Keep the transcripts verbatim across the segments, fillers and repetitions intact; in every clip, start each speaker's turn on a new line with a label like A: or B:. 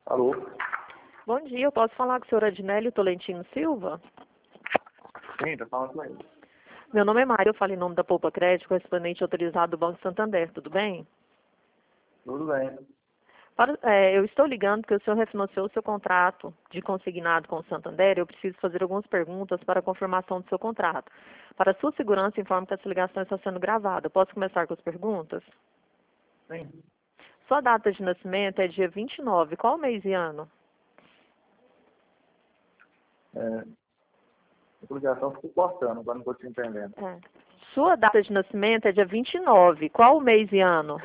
A: Alô?
B: Bom dia, eu posso falar com o senhor Adnélio Tolentino Silva?
A: Sim, tá falando com ele.
B: Meu nome é Mário, eu falo em nome da Poupa Crédito, correspondente autorizado do Banco Santander, tudo bem?
A: Tudo bem.
B: Para, é, eu estou ligando porque o senhor refinanciou o seu contrato de consignado com o Santander e eu preciso fazer algumas perguntas para a confirmação do seu contrato. Para sua segurança, informo que essa ligação está sendo gravada. Posso começar com as perguntas?
A: Sim.
B: Sua data de nascimento é dia vinte e nove, qual mês e ano?
A: É, a ligação ficou cortando, agora não estou te entendendo.
B: É. Sua data de nascimento é dia vinte e nove, qual mês e ano?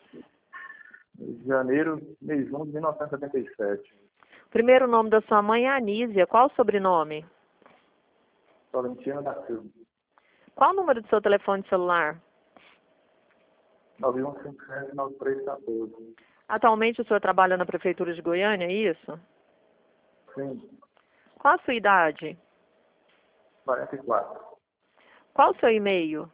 A: De janeiro, mês um de mil novecentos e setenta e sete.
B: Primeiro nome da sua mãe é Anísia, qual o sobrenome?
A: Valentina da Silva.
B: Qual o número do seu telefone celular?
A: nove um cinco sete nove três um quatro.
B: Atualmente o senhor trabalha na Prefeitura de Goiânia, é isso?
A: Sim.
B: Qual a sua idade?
A: quarenta e quatro.
B: Qual o seu e-mail?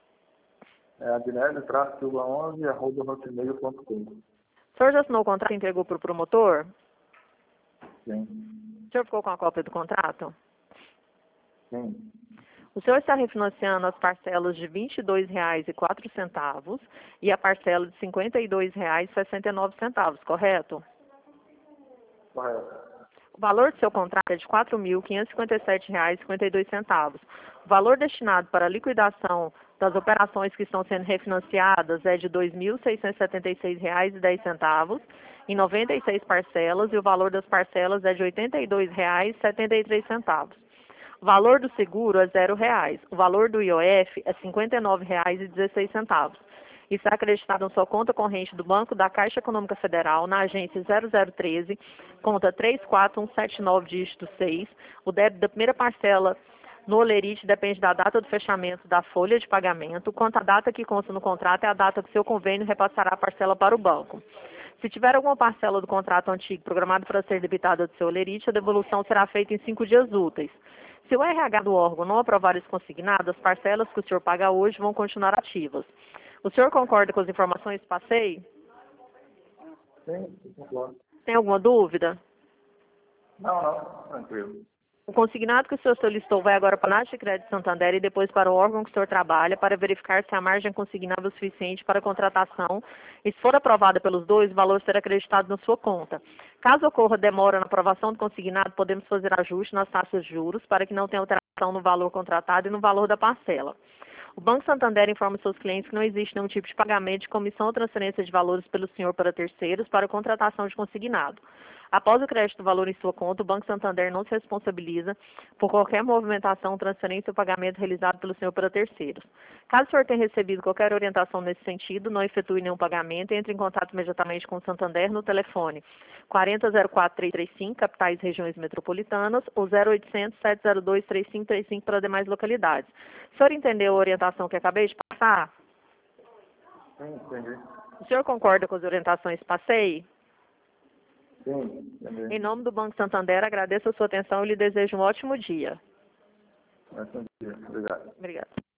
A: É adnélio traço silva onze arroba hotmail ponto com.
B: O senhor já assinou o contrato e entregou para o promotor?
A: Sim.
B: O senhor ficou com a cópia do contrato?
A: Sim.
B: O senhor está refinanciando as parcelas de vinte e dois reais e quatro centavos e a parcela de cinquenta e dois reais e sessenta e nove centavos, correto?
A: Correto.
B: O valor do seu contrato é de quatro mil quinhentos e cinquenta e sete reais e cinquenta e dois centavos. O valor destinado para a liquidação das operações que estão sendo refinanciadas é de dois mil seiscentos e setenta e seis reais e dez centavos em noventa e seis parcelas e o valor das parcelas é de oitenta e dois reais e setenta e três centavos. O valor do seguro é zero reais. O valor do I O F é cinquenta e nove reais e dezesseis centavos. Está acreditado na sua conta corrente do Banco da Caixa Econômica Federal, na agência zero zero um três, conta três quatro um sete nove, dígito seis. O débito da primeira parcela no Olerite depende da data do fechamento da folha de pagamento. Quanto à data que consta no contrato, é a data que seu convênio repassará a parcela para o banco. Se tiver alguma parcela do contrato antigo programada para ser debitada do seu Olerite, a devolução será feita em cinco dias úteis. Se o R H do órgão não aprovar esse consignado, as parcelas que o senhor paga hoje vão continuar ativas. O senhor concorda com as informações que passei?
A: Sim, concordo.
B: Tem alguma dúvida?
A: Não, não, tranquilo.
B: O consignado que o senhor solicitou vai agora para a Nath de Crédito Santander e depois para o órgão que o senhor trabalha para verificar se a margem é consignável o suficiente para a contratação e, se for aprovada pelos dois, o valor será acreditado na sua conta. Caso ocorra demora na aprovação do consignado, podemos fazer ajuste nas taxas de juros para que não tenha alteração no valor contratado e no valor da parcela. O Banco Santander informa seus clientes que não existe nenhum tipo de pagamento de comissão ou transferência de valores pelo senhor para terceiros para contratação de consignado. Após o crédito do valor em sua conta, o Banco Santander não se responsabiliza por qualquer movimentação, transferência ou pagamento realizado pelo senhor para terceiros. Caso o senhor tenha recebido qualquer orientação nesse sentido, não efetue nenhum pagamento e entre em contato imediatamente com o Santander no telefone quarenta zero quatro três três cinco, capitais e regiões metropolitanas, ou zero oitocentos sete zero dois três cinco três cinco para demais localidades. O senhor entendeu a orientação que acabei de passar?
A: Sim, entendi.
B: O senhor concorda com as orientações que passei?
A: Sim, entendi.
B: Em nome do Banco Santander, agradeço a sua atenção e lhe desejo um ótimo dia.
A: Entendi. Obrigado.
B: Obrigada.